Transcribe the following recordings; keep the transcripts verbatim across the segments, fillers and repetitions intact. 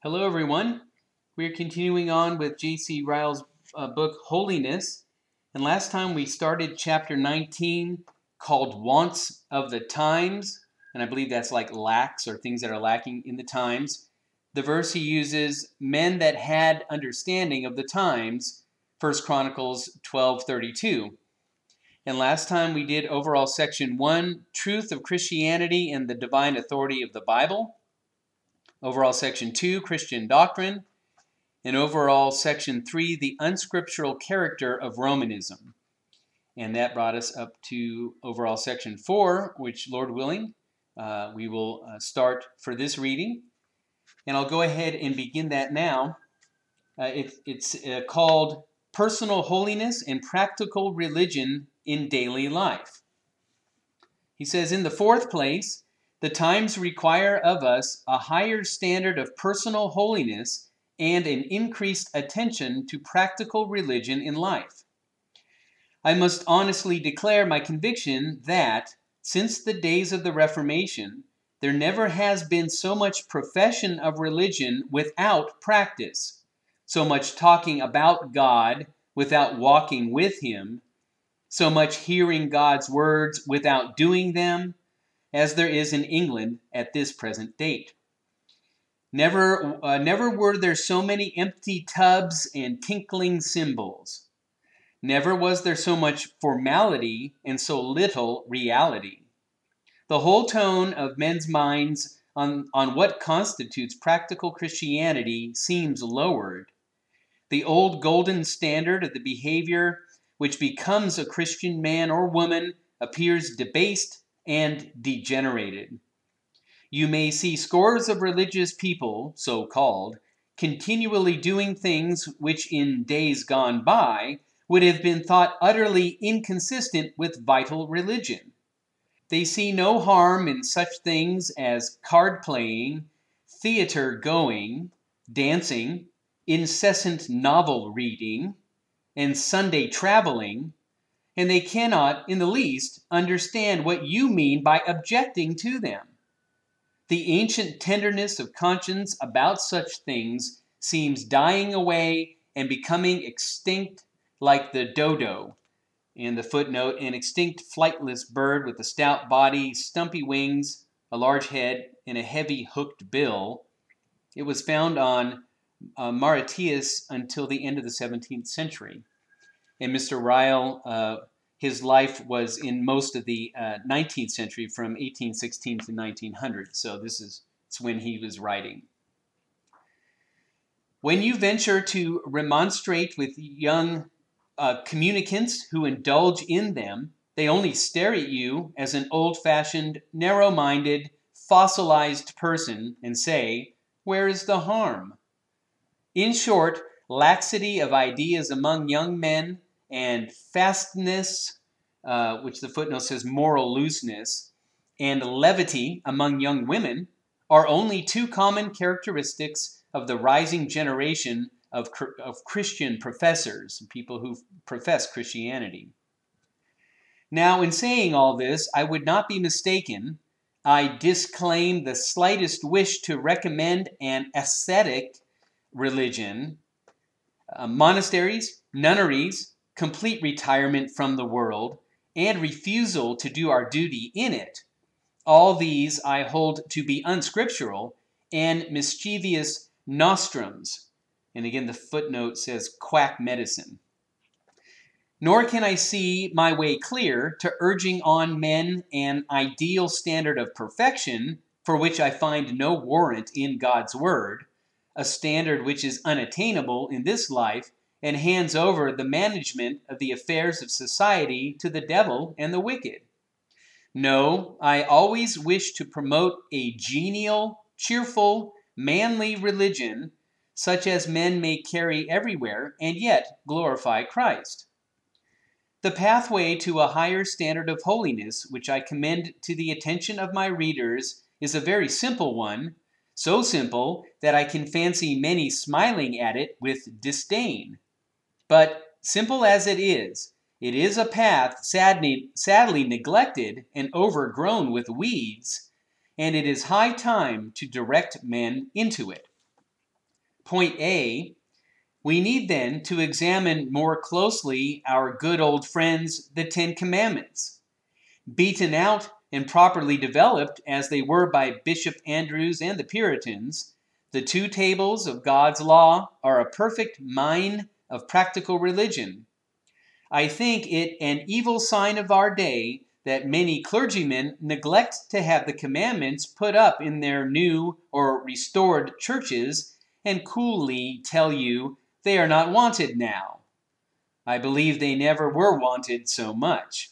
Hello, everyone. We're continuing on with J C Ryle's uh, book, Holiness. And last time we started chapter nineteen called Wants of the Times. And I believe that's like lacks or things that are lacking in the times. The verse he uses, men that had understanding of the times, First Chronicles twelve thirty-two. And last time we did overall section one, truth of Christianity and the divine authority of the Bible. Overall section two, Christian doctrine. And overall section three, the unscriptural character of Romanism. And that brought us up to overall section four, which, Lord willing, uh, we will uh, start for this reading. And I'll go ahead and begin that now. Uh, it, it's uh, called Personal Holiness and Practical Religion in Daily Life. He says, in the fourth place, the times require of us a higher standard of personal holiness and an increased attention to practical religion in life. I must honestly declare my conviction that, since the days of the Reformation, there never has been so much profession of religion without practice, so much talking about God without walking with Him, so much hearing God's words without doing them, as there is in England at this present date. Never, uh, never were there so many empty tubs and tinkling cymbals. Never was there so much formality and so little reality. The whole tone of men's minds on, on what constitutes practical Christianity seems lowered. The old golden standard of the behavior which becomes a Christian man or woman appears debased and degenerated. You may see scores of religious people, so-called, continually doing things which in days gone by would have been thought utterly inconsistent with vital religion. They see no harm in such things as card-playing, theater-going, dancing, incessant novel-reading, and Sunday traveling, and they cannot in the least understand what you mean by objecting to them. The ancient tenderness of conscience about such things seems dying away and becoming extinct like the dodo. In the footnote, an extinct flightless bird with a stout body, stumpy wings, a large head, and a heavy hooked bill. It was found on uh, Mauritius until the end of the seventeenth century. And Mister Ryle, uh, his life was in most of the uh, nineteenth century, from eighteen sixteen to nineteen hundred. So this is it's when he was writing. When you venture to remonstrate with young uh, communicants who indulge in them, they only stare at you as an old-fashioned, narrow-minded, fossilized person and say, "Where is the harm?" In short, laxity of ideas among young men and fastness, uh, which the footnote says moral looseness, and levity among young women are only two common characteristics of the rising generation of, of Christian professors, people who profess Christianity. Now, in saying all this, I would not be mistaken. I disclaim the slightest wish to recommend an ascetic religion, uh, monasteries, nunneries, complete retirement from the world, and refusal to do our duty in it. All these I hold to be unscriptural and mischievous nostrums. And again, the footnote says quack medicine. Nor can I see my way clear to urging on men an ideal standard of perfection for which I find no warrant in God's word, a standard which is unattainable in this life and hands over the management of the affairs of society to the devil and the wicked. No, I always wish to promote a genial, cheerful, manly religion, such as men may carry everywhere and yet glorify Christ. The pathway to a higher standard of holiness, which I commend to the attention of my readers, is a very simple one, so simple that I can fancy many smiling at it with disdain. But simple as it is, it is a path sadly, sadly neglected and overgrown with weeds, and it is high time to direct men into it. Point A, we need then to examine more closely our good old friends, the Ten Commandments. Beaten out and properly developed as they were by Bishop Andrews and the Puritans, the two tables of God's law are a perfect mine of practical religion. I think it an evil sign of our day that many clergymen neglect to have the commandments put up in their new or restored churches and coolly tell you they are not wanted now. I believe they never were wanted so much.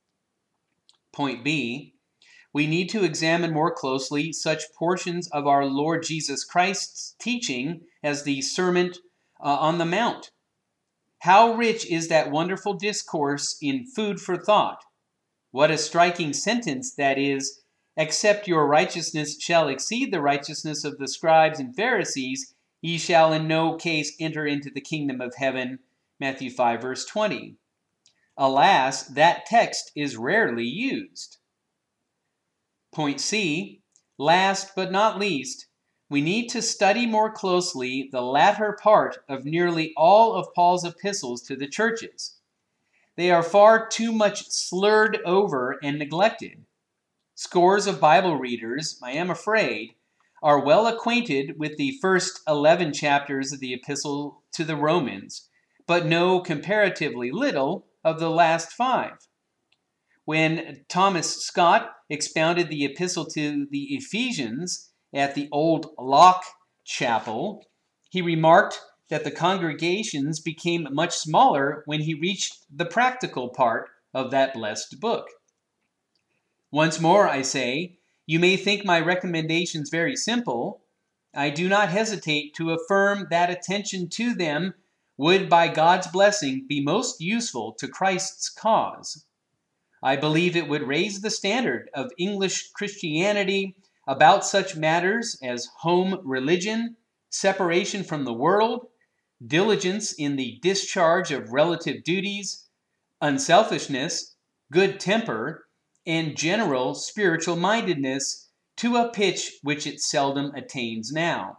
Point B, we need to examine more closely such portions of our Lord Jesus Christ's teaching as the Sermon uh, on the Mount. How rich is that wonderful discourse in food for thought? What a striking sentence that is, except your righteousness shall exceed the righteousness of the scribes and Pharisees, ye shall in no case enter into the kingdom of heaven. Matthew five, verse twenty. Alas, that text is rarely used. Point C, last but not least, we need to study more closely the latter part of nearly all of Paul's epistles to the churches. They are far too much slurred over and neglected. Scores of Bible readers, I am afraid, are well acquainted with the first eleven chapters of the epistle to the Romans, but know comparatively little of the last five. When Thomas Scott expounded the epistle to the Ephesians at the Old Lock Chapel, he remarked that the congregations became much smaller when he reached the practical part of that blessed book. Once more, I say, you may think my recommendations very simple. I do not hesitate to affirm that attention to them would, by God's blessing, be most useful to Christ's cause. I believe it would raise the standard of English Christianity about such matters as home religion, separation from the world, diligence in the discharge of relative duties, unselfishness, good temper, and general spiritual mindedness to a pitch which it seldom attains now.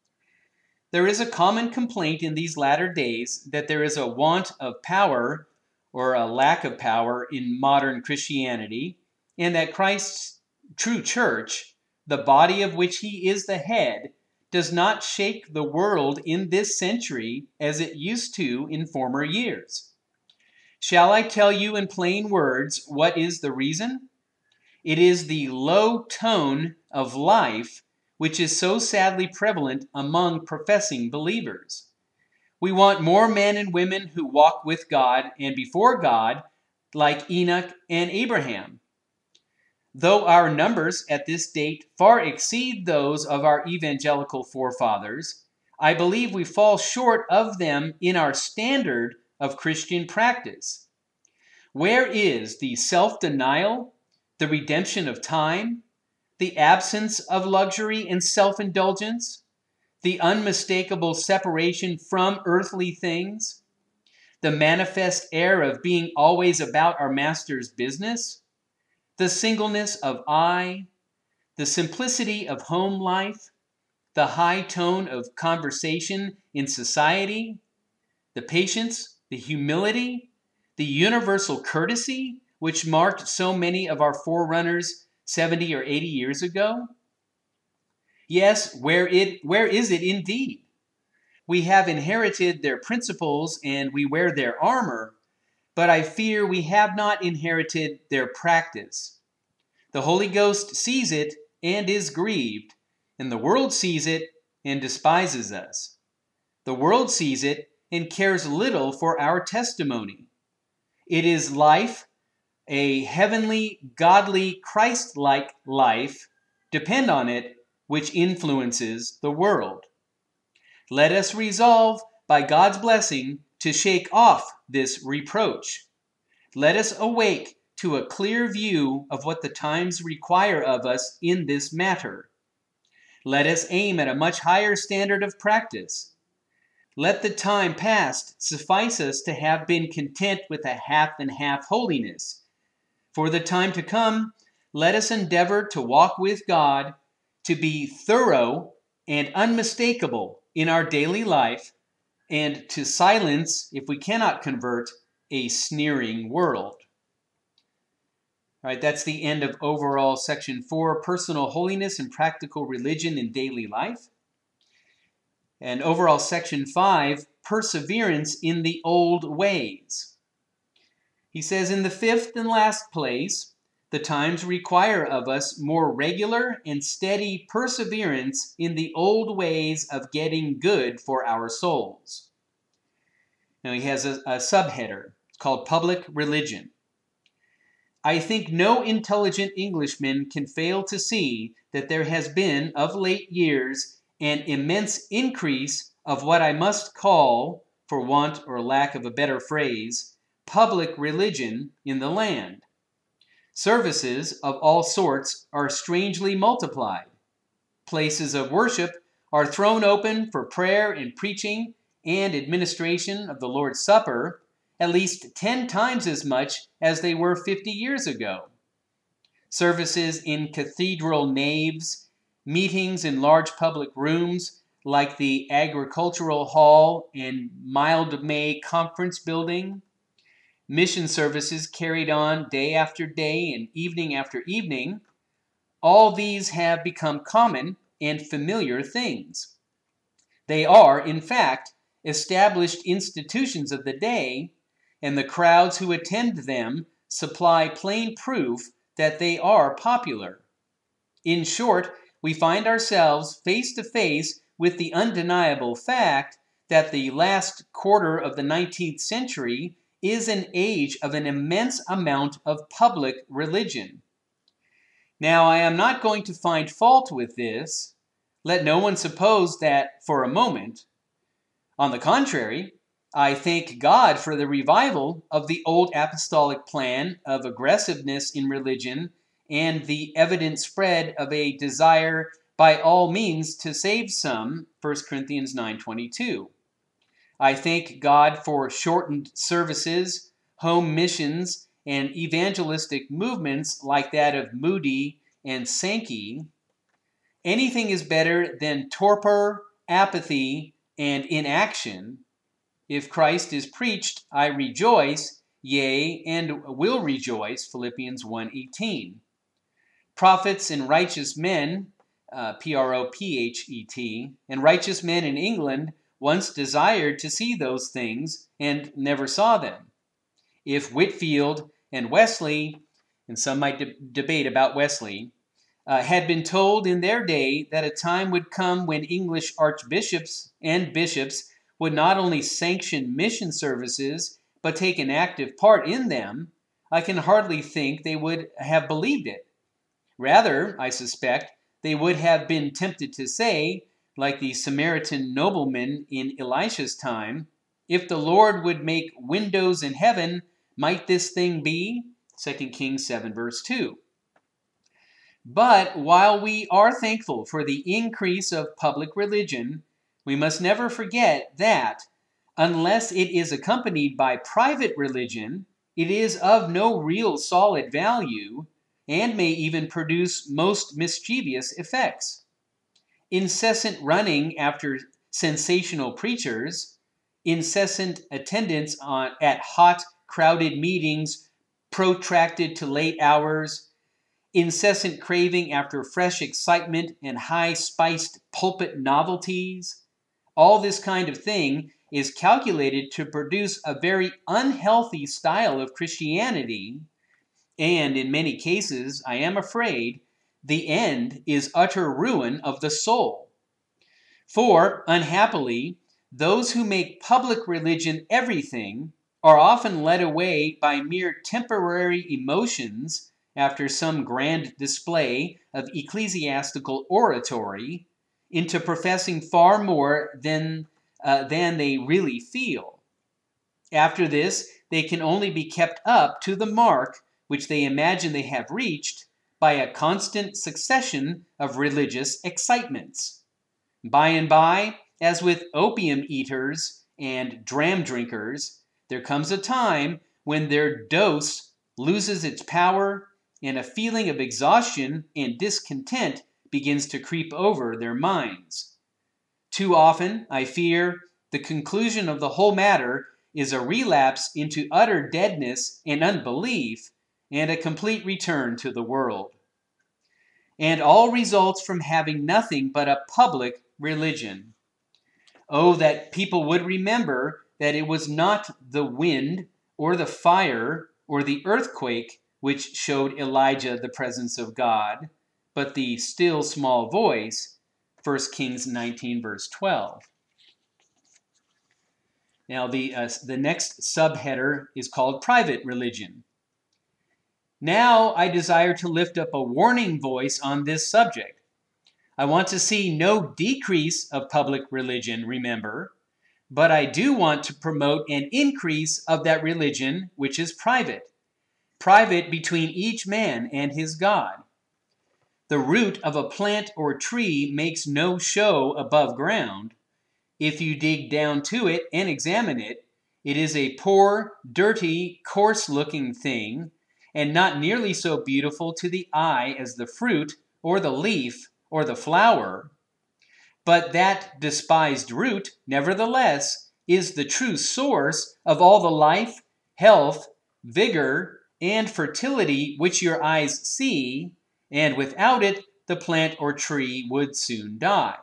There is a common complaint in these latter days that there is a want of power or a lack of power in modern Christianity, and that Christ's true church, the body of which he is the head, does not shake the world in this century as it used to in former years. Shall I tell you in plain words what is the reason? It is the low tone of life which is so sadly prevalent among professing believers. We want more men and women who walk with God and before God like Enoch and Abraham. Though our numbers at this date far exceed those of our evangelical forefathers, I believe we fall short of them in our standard of Christian practice. Where is the self-denial, the redemption of time, the absence of luxury and self-indulgence, the unmistakable separation from earthly things, the manifest air of being always about our Master's business, the singleness of eye, the simplicity of home life, the high tone of conversation in society, the patience, the humility, the universal courtesy which marked so many of our forerunners seventy or eighty years ago? Yes, where it where is it indeed? We have inherited their principles and we wear their armor, but I fear we have not inherited their practice. The Holy Ghost sees it and is grieved, and the world sees it and despises us. The world sees it and cares little for our testimony. It is life, a heavenly, godly, Christ-like life, depend on it, which influences the world. Let us resolve, by God's blessing, to shake off this reproach. Let us awake to a clear view of what the times require of us in this matter. Let us aim at a much higher standard of practice. Let the time past suffice us to have been content with a half and half holiness. For the time to come, let us endeavor to walk with God, to be thorough and unmistakable in our daily life, and to silence, if we cannot convert, a sneering world. All right, that's the end of overall section four, personal holiness and practical religion in daily life. And overall section five, perseverance in the old ways. He says, in the fifth and last place, the times require of us more regular and steady perseverance in the old ways of getting good for our souls. Now he has a, a subheader. It's called Public Religion. I think no intelligent Englishman can fail to see that there has been, of late years, an immense increase of what I must call, for want or lack of a better phrase, public religion in the land. Services of all sorts are strangely multiplied. Places of worship are thrown open for prayer and preaching and administration of the Lord's Supper, at least ten times as much as they were fifty years ago. Services in cathedral naves, meetings in large public rooms like the Agricultural Hall and Mildmay Conference Building, mission services carried on day after day and evening after evening, all these have become common and familiar things. They are, in fact, established institutions of the day, and the crowds who attend them supply plain proof that they are popular. In short, we find ourselves face to face with the undeniable fact that the last quarter of the nineteenth century is an age of an immense amount of public religion. Now, I am not going to find fault with this. Let no one suppose that for a moment. On the contrary, I thank God for the revival of the old apostolic plan of aggressiveness in religion and the evident spread of a desire by all means to save some, First Corinthians nine twenty-two. I thank God for shortened services, home missions, and evangelistic movements like that of Moody and Sankey. Anything is better than torpor, apathy, and inaction. If Christ is preached, I rejoice, yea, and will rejoice, Philippians one eighteen. Prophets and righteous men, uh, P R O P H E T, and righteous men in England once desired to see those things and never saw them. If Whitefield and Wesley, and some might de- debate about Wesley, uh, had been told in their day that a time would come when English archbishops and bishops would not only sanction mission services, but take an active part in them, I can hardly think they would have believed it. Rather, I suspect, they would have been tempted to say, like the Samaritan nobleman in Elisha's time, if the Lord would make windows in heaven, might this thing be? Second Kings seven, verse two. But while we are thankful for the increase of public religion, we must never forget that, unless it is accompanied by private religion, it is of no real solid value, and may even produce most mischievous effects. Incessant running after sensational preachers, incessant attendance on, at hot, crowded meetings protracted to late hours, incessant craving after fresh excitement and high-spiced pulpit novelties, all this kind of thing is calculated to produce a very unhealthy style of Christianity, and in many cases, I am afraid, the end is utter ruin of the soul. For, unhappily, those who make public religion everything are often led away by mere temporary emotions after some grand display of ecclesiastical oratory into professing far more than, uh, than they really feel. After this, they can only be kept up to the mark which they imagine they have reached by a constant succession of religious excitements. By and by, as with opium eaters and dram drinkers, there comes a time when their dose loses its power and a feeling of exhaustion and discontent begins to creep over their minds. Too often, I fear, the conclusion of the whole matter is a relapse into utter deadness and unbelief and a complete return to the world. And all results from having nothing but a public religion. Oh, that people would remember that it was not the wind or the fire or the earthquake which showed Elijah the presence of God, but the still small voice, First Kings nineteen, verse twelve. Now, the, uh, the next subheader is called private religion. Now, I desire to lift up a warning voice on this subject. I want to see no decrease of public religion, remember, but I do want to promote an increase of that religion which is private, private between each man and his God. The root of a plant or tree makes no show above ground. If you dig down to it and examine it, it is a poor, dirty, coarse-looking thing, and not nearly so beautiful to the eye as the fruit or the leaf or the flower. But that despised root, nevertheless, is the true source of all the life, health, vigor, and fertility which your eyes see, and without it, the plant or tree would soon die.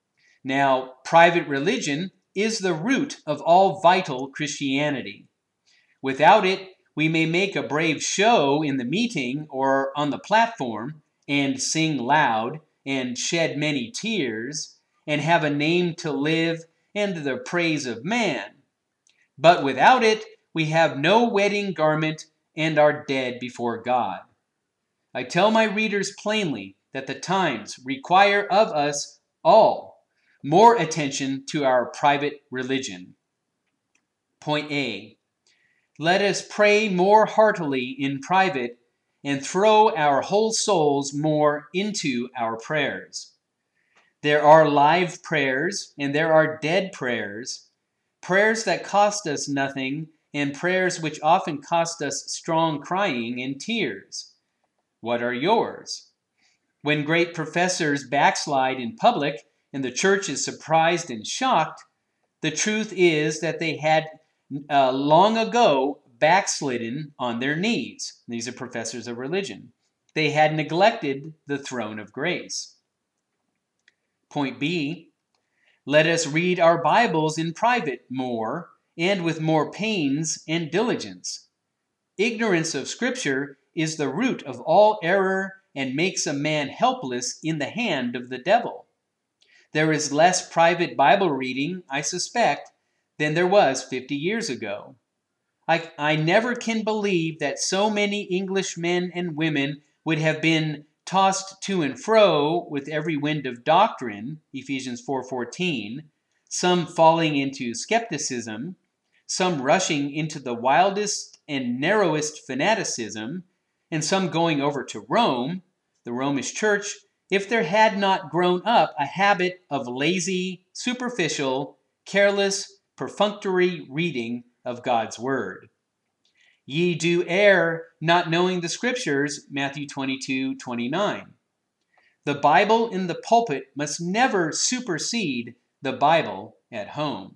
Now, private religion is the root of all vital Christianity. Without it, we may make a brave show in the meeting or on the platform, and sing loud, and shed many tears, and have a name to live and the praise of man. But without it, we have no wedding garment and are dead before God. I tell my readers plainly that the times require of us all more attention to our private religion. Point A. Let us pray more heartily in private and throw our whole souls more into our prayers. There are live prayers and there are dead prayers, prayers that cost us nothing and prayers which often cost us strong crying and tears. What are yours? When great professors backslide in public and the church is surprised and shocked, the truth is that they had uh, long ago backslidden on their knees. These are professors of religion. They had neglected the throne of grace. Point B, let us read our Bibles in private more and with more pains and diligence. Ignorance of Scripture is the root of all error and makes a man helpless in the hand of the devil. There is less private Bible reading, I suspect, than there was fifty years ago. I, I never can believe that so many English men and women would have been tossed to and fro with every wind of doctrine, Ephesians four fourteen, some falling into skepticism, some rushing into the wildest and narrowest fanaticism, and some going over to Rome, the Romish Church, if there had not grown up a habit of lazy, superficial, careless, perfunctory reading of God's Word. Ye do err, not knowing the Scriptures, Matthew twenty-two twenty-nine. The Bible in the pulpit must never supersede the Bible at home.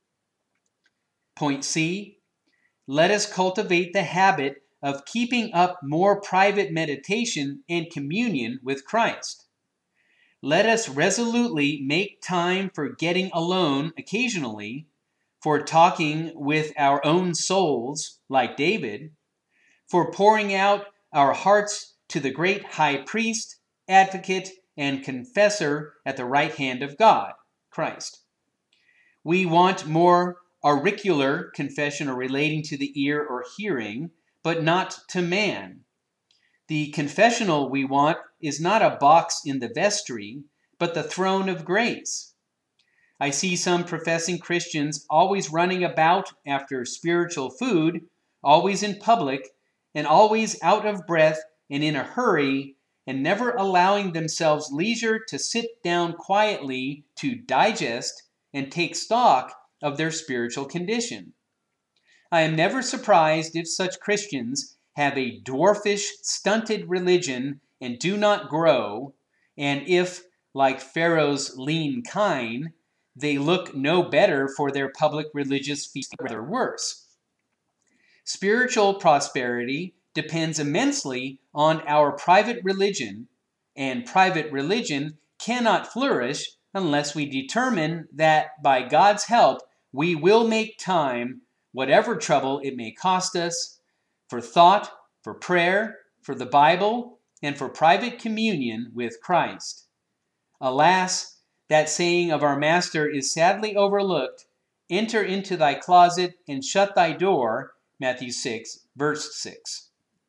Point C, let us cultivate the habit of keeping up more private meditation and communion with Christ. Let us resolutely make time for getting alone occasionally, for talking with our own souls, like David, for pouring out our hearts to the great high priest, advocate, and confessor at the right hand of God, Christ. We want more auricular confession or relating to the ear or hearing, but not to man. The confessional we want is not a box in the vestry, but the throne of grace. I see some professing Christians always running about after spiritual food, always in public, and always out of breath and in a hurry, and never allowing themselves leisure to sit down quietly to digest and take stock of their spiritual condition. I am never surprised if such Christians have a dwarfish, stunted religion and do not grow, and if, like Pharaoh's lean kine, they look no better for their public religious feast, rather worse. Spiritual prosperity depends immensely on our private religion, and private religion cannot flourish unless we determine that by God's help we will make time, whatever trouble it may cost us, for thought, for prayer, for the Bible, and for private communion with Christ. Alas, that saying of our Master is sadly overlooked, "Enter into thy closet and shut thy door," Matthew six, verse six.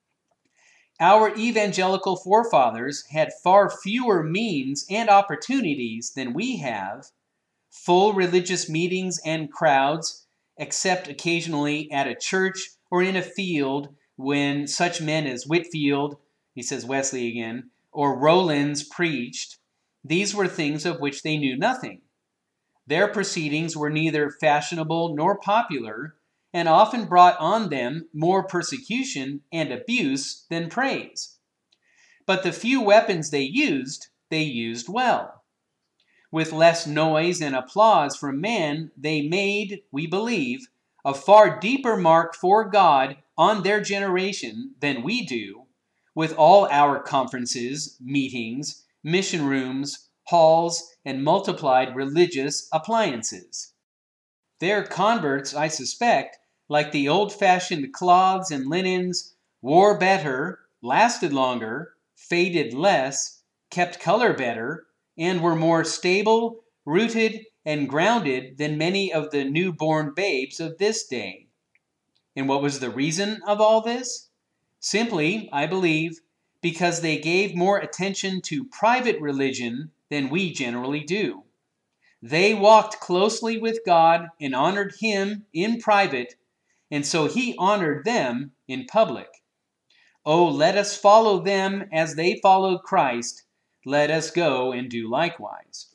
Our evangelical forefathers had far fewer means and opportunities than we have, full religious meetings and crowds, except occasionally at a church or in a field when such men as Whitefield, he says Wesley again, or Rowlands preached. These were things of which they knew nothing. Their proceedings were neither fashionable nor popular, and often brought on them more persecution and abuse than praise. But the few weapons they used, they used well. With less noise and applause from man, they made, we believe, a far deeper mark for God on their generation than we do, with all our conferences, meetings, mission rooms, halls, and multiplied religious appliances. Their converts, I suspect, like the old-fashioned cloths and linens, wore better, lasted longer, faded less, kept color better, and were more stable, rooted, and grounded than many of the newborn babes of this day. And what was the reason of all this? Simply, I believe, because they gave more attention to private religion than we generally do. They walked closely with God and honored Him in private, and so He honored them in public. Oh, let us follow them as they followed Christ. Let us go and do likewise.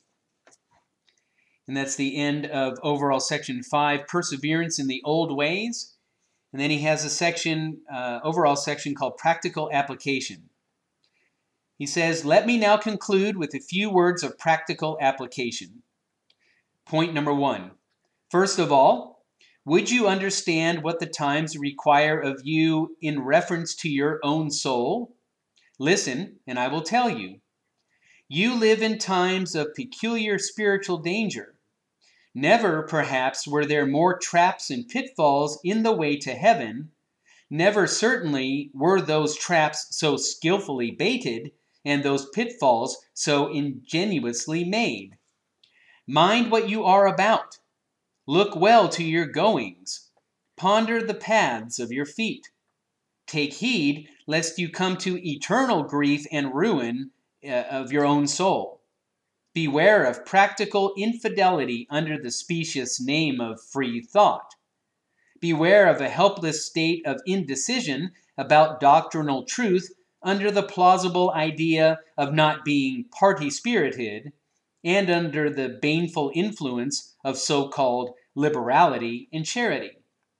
And that's the end of overall section five, Perseverance in the Old Ways. And then he has a section, uh, overall section called Practical Application. He says, let me now conclude with a few words of practical application. Point number one. First of all, would you understand what the times require of you in reference to your own soul? Listen, and I will tell you. You live in times of peculiar spiritual danger. Never, perhaps, were there more traps and pitfalls in the way to heaven. Never, certainly, were those traps so skillfully baited and those pitfalls so ingeniously made. Mind what you are about. Look well to your goings. Ponder the paths of your feet. Take heed lest you come to eternal grief and ruin uh, of your own soul. Beware of practical infidelity under the specious name of free thought. Beware of a helpless state of indecision about doctrinal truth under the plausible idea of not being party-spirited, and under the baneful influence of so-called liberality and charity.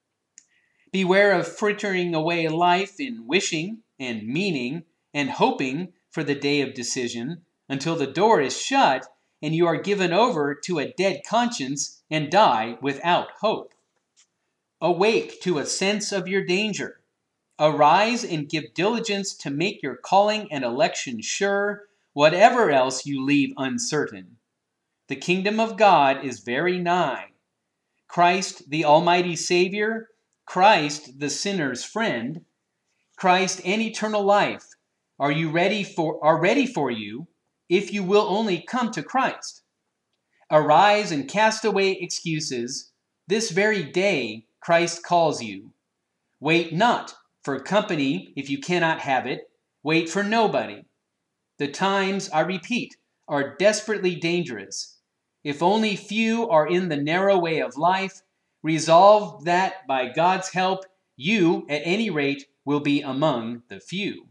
Beware of frittering away life in wishing and meaning and hoping for the day of decision until the door is shut and you are given over to a dead conscience and die without hope. Awake to a sense of your danger. Arise and give diligence to make your calling and election sure, whatever else you leave uncertain. The kingdom of God is very nigh. Christ, the Almighty Savior, Christ, the sinner's friend, Christ and eternal life are you ready for are ready for you if you will only come to Christ. Arise and cast away excuses. This very day Christ calls you. Wait not for company if you cannot have it. Wait for nobody. The times, I repeat, are desperately dangerous. If only few are in the narrow way of life, resolve that by God's help, you, at any rate, will be among the few.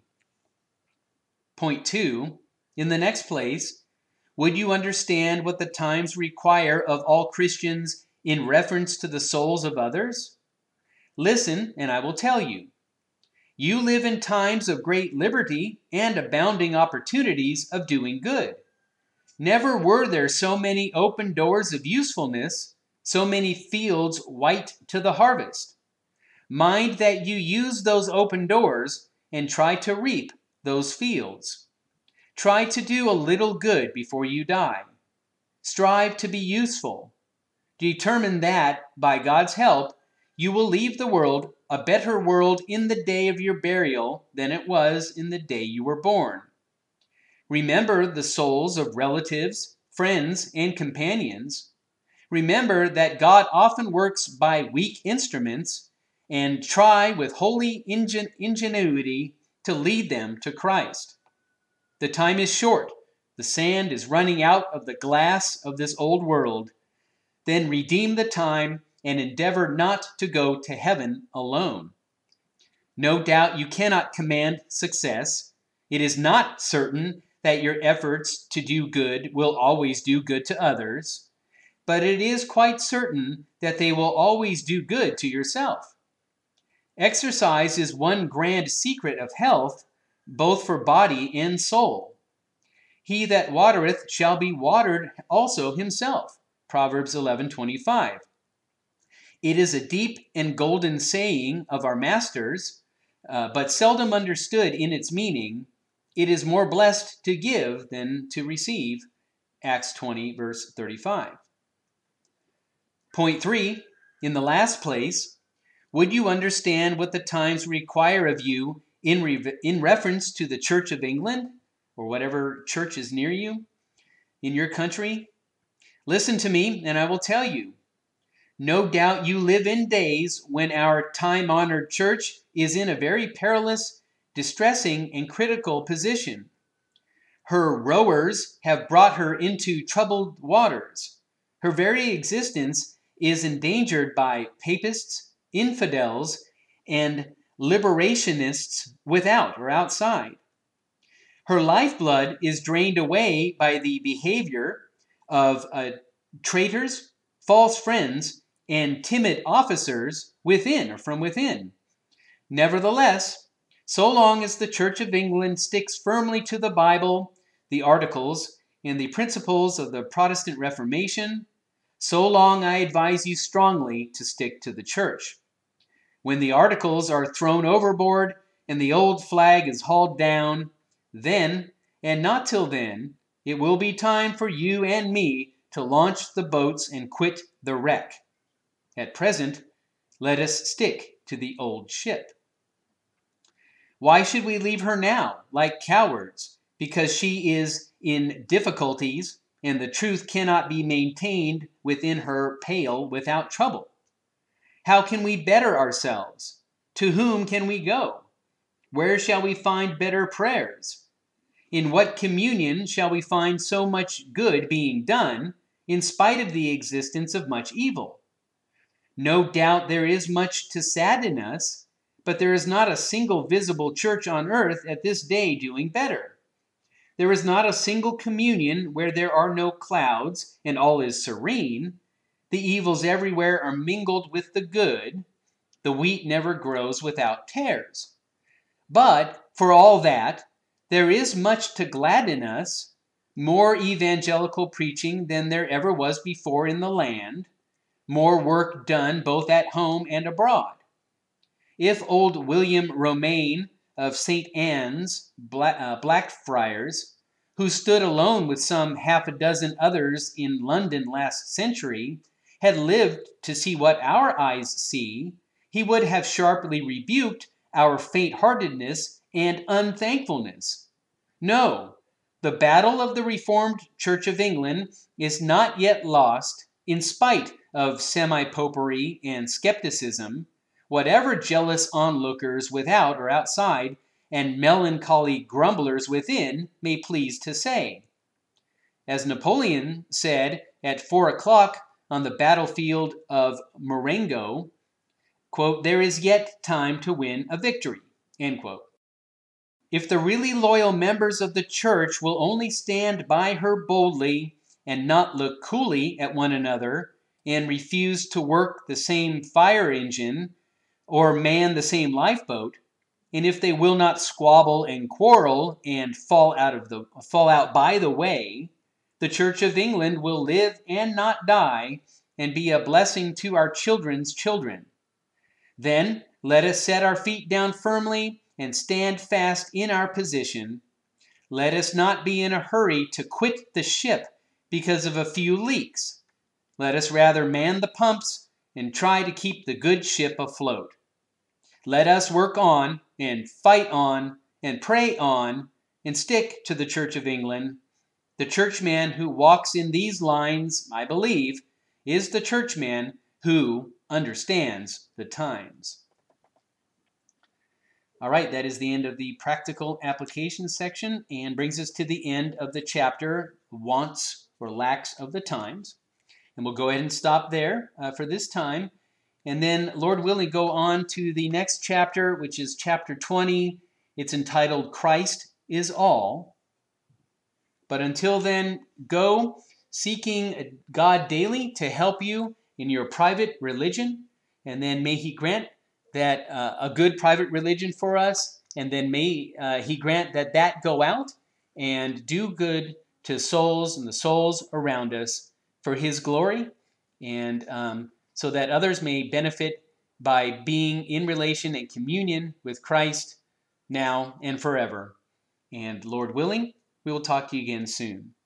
Point two, in the next place, would you understand what the times require of all Christians in reference to the souls of others? Listen, and I will tell you. You live in times of great liberty and abounding opportunities of doing good. Never were there so many open doors of usefulness, so many fields white to the harvest. Mind that you use those open doors and try to reap those fields. Try to do a little good before you die. Strive to be useful. Determine that, by God's help, you will leave the world a better world in the day of your burial than it was in the day you were born. Remember the souls of relatives, friends, and companions. Remember that God often works by weak instruments, and try with holy ingen- ingenuity to lead them to Christ. The time is short. The sand is running out of the glass of this old world. Then redeem the time and endeavor not to go to heaven alone. No doubt you cannot command success. It is not certain that your efforts to do good will always do good to others, but it is quite certain that they will always do good to yourself. Exercise is one grand secret of health, both for body and soul. He that watereth shall be watered also himself. Proverbs eleven twenty-five. It is a deep and golden saying of our masters, uh, but seldom understood in its meaning. It is more blessed to give than to receive. Acts twenty, verse thirty-five. Point three, in the last place, would you understand what the times require of you in, re- in reference to the Church of England, or whatever church is near you, in your country? Listen to me, and I will tell you. No doubt you live in days when our time-honored church is in a very perilous, distressing, and critical position. Her rowers have brought her into troubled waters. Her very existence is endangered by papists, infidels, and liberationists without or outside. Her lifeblood is drained away by the behavior of uh, traitors, false friends, and timid officers within or from within. Nevertheless, so long as the Church of England sticks firmly to the Bible, the Articles, and the principles of the Protestant Reformation, so long I advise you strongly to stick to the Church. When the Articles are thrown overboard and the old flag is hauled down, then, and not till then, it will be time for you and me to launch the boats and quit the wreck. At present, let us stick to the old ship. Why should we leave her now, like cowards? Because she is in difficulties, and the truth cannot be maintained within her pale without trouble. How can we better ourselves? To whom can we go? Where shall we find better prayers? In what communion shall we find so much good being done, in spite of the existence of much evil? No doubt there is much to sadden us, but there is not a single visible church on earth at this day doing better. There is not a single communion where there are no clouds and all is serene. The evils everywhere are mingled with the good. The wheat never grows without tares. But, for all that, there is much to gladden us, more evangelical preaching than there ever was before in the land, more work done both at home and abroad. If old William Romaine of Saint Anne's, Black, uh, Blackfriars, who stood alone with some half a dozen others in London last century, had lived to see what our eyes see, he would have sharply rebuked our faint-heartedness and unthankfulness. No, the battle of the Reformed Church of England is not yet lost, in spite of semi-popery and skepticism, whatever jealous onlookers without or outside and melancholy grumblers within may please to say. As Napoleon said at four o'clock on the battlefield of Marengo, quote, "There is yet time to win a victory," end quote. If the really loyal members of the church will only stand by her boldly and not look coolly at one another and refuse to work the same fire engine or man the same lifeboat, and if they will not squabble and quarrel and fall out of the fall out by the way, the Church of England will live and not die and be a blessing to our children's children. Then let us set our feet down firmly and stand fast in our position. Let us not be in a hurry to quit the ship because of a few leaks. Let us rather man the pumps and try to keep the good ship afloat. Let us work on and fight on and pray on and stick to the Church of England. The churchman who walks in these lines, I believe, is the churchman who understands the times. All right, that is the end of the practical application section and brings us to the end of the chapter, Wants or Lacks of the Times. And we'll go ahead and stop there uh, for this time. And then, Lord willing, go on to the next chapter, which is chapter twenty. It's entitled, Christ is All. But until then, go seeking God daily to help you in your private religion. And then may He grant that uh, a good private religion for us. And then may uh, He grant that that go out and do good to souls and the souls around us for His glory. And um, so that others may benefit by being in relation and communion with Christ now and forever. And Lord willing, we will talk to you again soon.